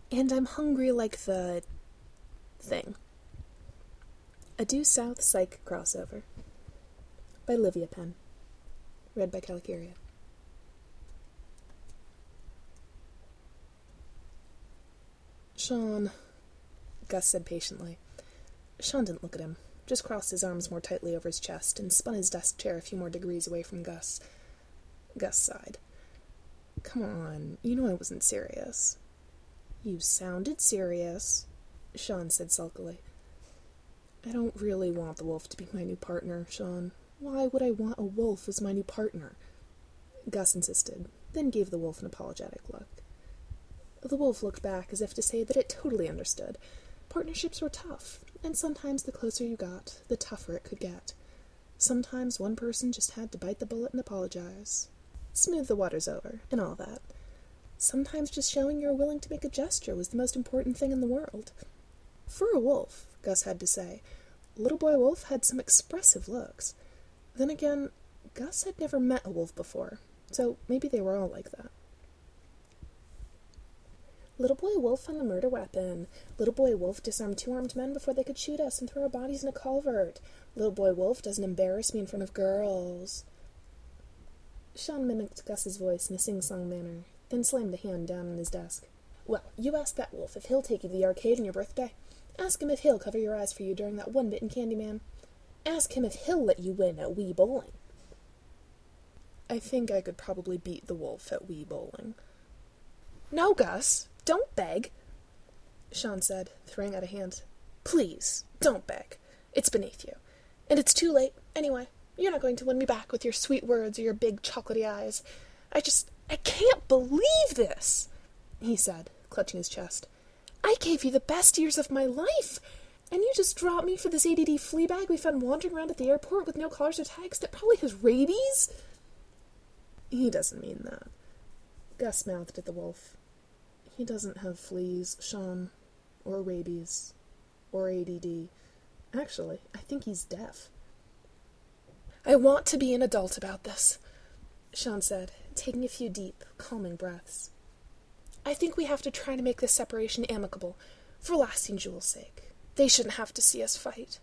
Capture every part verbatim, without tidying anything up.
And I'm hungry like the... thing. A Due South Psych Crossover by Livia Penn. Read by Calicaria. Sean, Gus said patiently. Sean didn't look at him, just crossed his arms more tightly over his chest and spun his desk chair a few more degrees away from Gus. Gus sighed. Come on, you know I wasn't serious. You sounded serious, Sean said sulkily. I don't really want the wolf to be my new partner, Sean. Why would I want a wolf as my new partner? Gus insisted, then gave the wolf an apologetic look. The wolf looked back as if to say that it totally understood. Partnerships were tough, and sometimes the closer you got, the tougher it could get. Sometimes one person just had to bite the bullet and apologize. Smooth the waters over, and all that. Sometimes just showing you're willing to make a gesture was the most important thing in the world. For a wolf, Gus had to say, Little Boy Wolf had some expressive looks. Then again, Gus had never met a wolf before, so maybe they were all like that. Little Boy Wolf found a murder weapon. Little Boy Wolf disarmed two armed men before they could shoot us and throw our bodies in a culvert. Little Boy Wolf doesn't embarrass me in front of girls. Sean mimicked Gus's voice in a sing-song manner, then slammed a hand down on his desk. Well, you ask that wolf if he'll take you to the arcade on your birthday. Ask him if he'll cover your eyes for you during that one bit in Candyman. Ask him if he'll let you win at Wii Bowling. I think I could probably beat the wolf at Wii Bowling. No, Gus, don't beg, Sean said, throwing out a hand. Please, don't beg. It's beneath you. And it's too late, anyway. You're not going to win me back with your sweet words or your big chocolatey eyes. I just, I can't believe this, he said, clutching his chest. I gave you the best years of my life, and you just dropped me for this A D D flea bag we found wandering around at the airport with no collars or tags that probably has rabies? He doesn't mean that. Gus mouthed at the wolf. He doesn't have fleas, Sean, or rabies, or A D D. Actually, I think he's deaf. I want to be an adult about this, Sean said, taking a few deep, calming breaths. I think we have to try to make this separation amicable, for Lasting Jewel's sake. They shouldn't have to see us fight.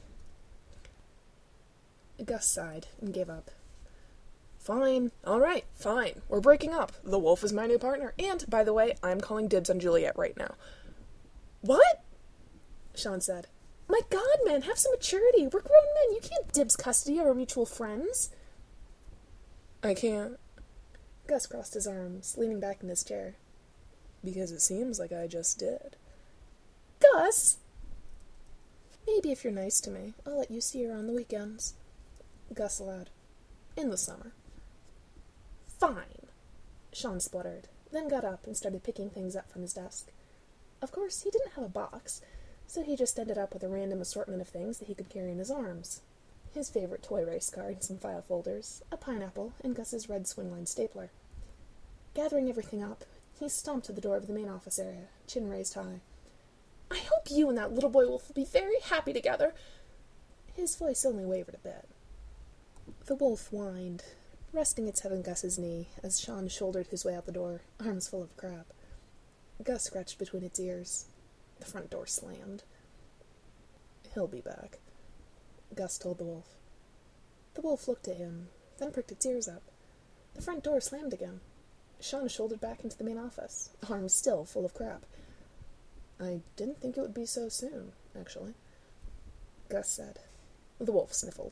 Gus sighed and gave up. Fine, all right, fine. We're breaking up. The wolf is my new partner, and, by the way, I'm calling dibs on Juliet right now. What? Sean said. My God, man, have some maturity. We're grown men. You can't dibs custody of our mutual friends. I can't. Gus crossed his arms, leaning back in his chair. Because it seems like I just did. Gus! Maybe if you're nice to me, I'll let you see her on the weekends. Gus allowed. In the summer. Fine, Sean spluttered, then got up and started picking things up from his desk. Of course, he didn't have a box, so he just ended up with a random assortment of things that he could carry in his arms. His favorite toy race car and some file folders, a pineapple, and Gus's red swingline stapler. Gathering everything up, he stomped to the door of the main office area, chin raised high. I hope you and that little boy wolf will be very happy together. His voice only wavered a bit. The wolf whined, resting its head on Gus's knee as Sean shouldered his way out the door, arms full of crap. Gus scratched between its ears. The front door slammed. He'll be back, Gus told the wolf. The wolf looked at him, then pricked its ears up. The front door slammed again. Sean shouldered back into the main office, arms still full of crap. I didn't think it would be so soon, actually, Gus said. The wolf sniffled.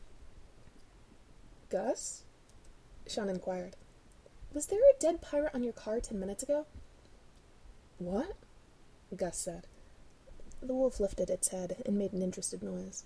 Gus? Sean inquired. Was there a dead pirate on your car ten minutes ago? What? Gus said. The wolf lifted its head and made an interested noise.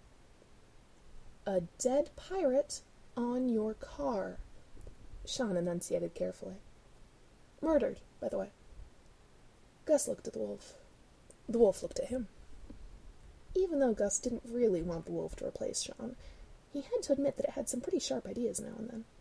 A dead pirate on your car, Sean enunciated carefully. Murdered, by the way. Gus looked at the wolf. The wolf looked at him. Even though Gus didn't really want the wolf to replace Sean, he had to admit that it had some pretty sharp ideas now and then.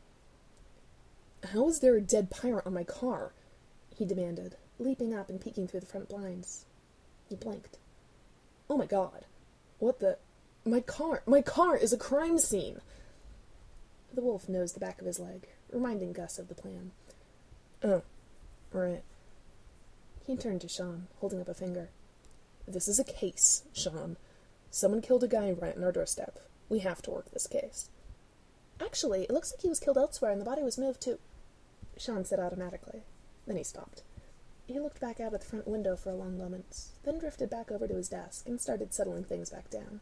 How is there a dead pirate on my car? He demanded, leaping up and peeking through the front blinds. He blinked. Oh my God. What the... My car... My car is a crime scene! The wolf nosed the back of his leg, reminding Gus of the plan. Oh, right. He turned to Sean, holding up a finger. This is a case, Sean. Someone killed a guy right on our doorstep. We have to work this case. Actually, it looks like he was killed elsewhere and the body was moved to... Sean said automatically. Then he stopped. He looked back out at the front window for a long moment, then drifted back over to his desk and started settling things back down.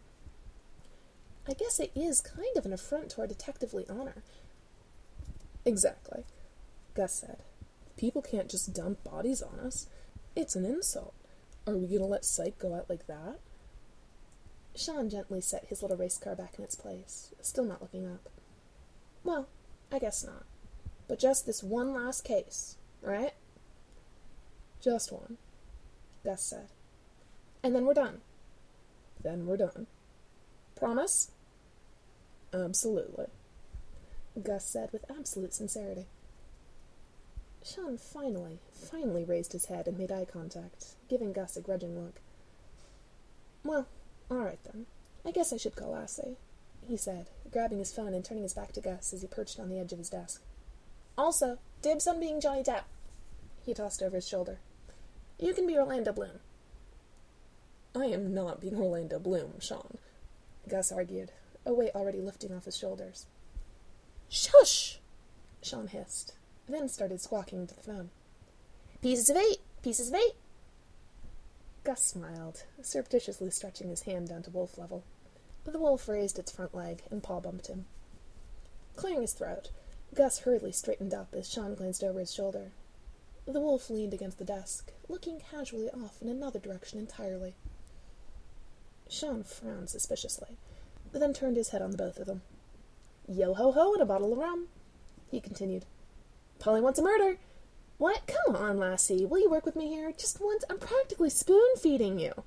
I guess it is kind of an affront to our detectively honor. Exactly, Gus said. People can't just dump bodies on us. It's an insult. Are we going to let Psych go out like that? Sean gently set his little race car back in its place, still not looking up. Well, I guess not. But just this one last case, right? Just one, Gus said. And then we're done. Then we're done. Promise? Absolutely, Gus said with absolute sincerity. Sean finally, finally raised his head and made eye contact, giving Gus a grudging look. Well, all right then. I guess I should call Lassie, he said, grabbing his phone and turning his back to Gus as he perched on the edge of his desk. Also, dibs on being Johnny Depp. He tossed over his shoulder. You can be Orlando Bloom. I am not being Orlando Bloom, Sean, Gus argued, a weight already lifting off his shoulders. Shush! Sean hissed, then started squawking into the phone. Pieces of eight! Pieces of eight! Gus smiled, surreptitiously stretching his hand down to wolf level. The wolf raised its front leg and paw bumped him. Clearing his throat, Gus hurriedly straightened up as Sean glanced over his shoulder. The wolf leaned against the desk, looking casually off in another direction entirely. Sean frowned suspiciously, then turned his head on the both of them. Yo-ho-ho and a bottle of rum, he continued. Polly wants a murder. What? Come on, Lassie. Will you work with me here? Just once. I'm practically spoon-feeding you.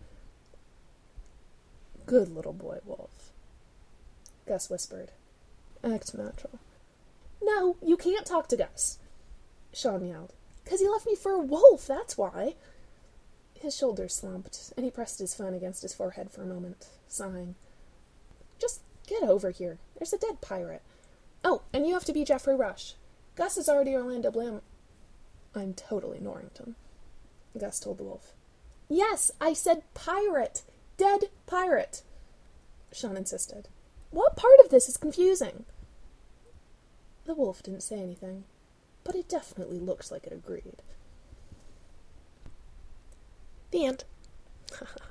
Good little boy, Wolf, Gus whispered. Act natural. No, you can't talk to Gus, Sean yelled. Because he left me for a wolf, that's why. His shoulders slumped, and he pressed his phone against his forehead for a moment, sighing. Just get over here. There's a dead pirate. Oh, and you have to be Geoffrey Rush. Gus is already Orlando Bloom. I'm totally Norrington, Gus told the wolf. Yes, I said pirate. Dead pirate, Sean insisted. What part of this is confusing? The wolf didn't say anything, but it definitely looked like it agreed. The end.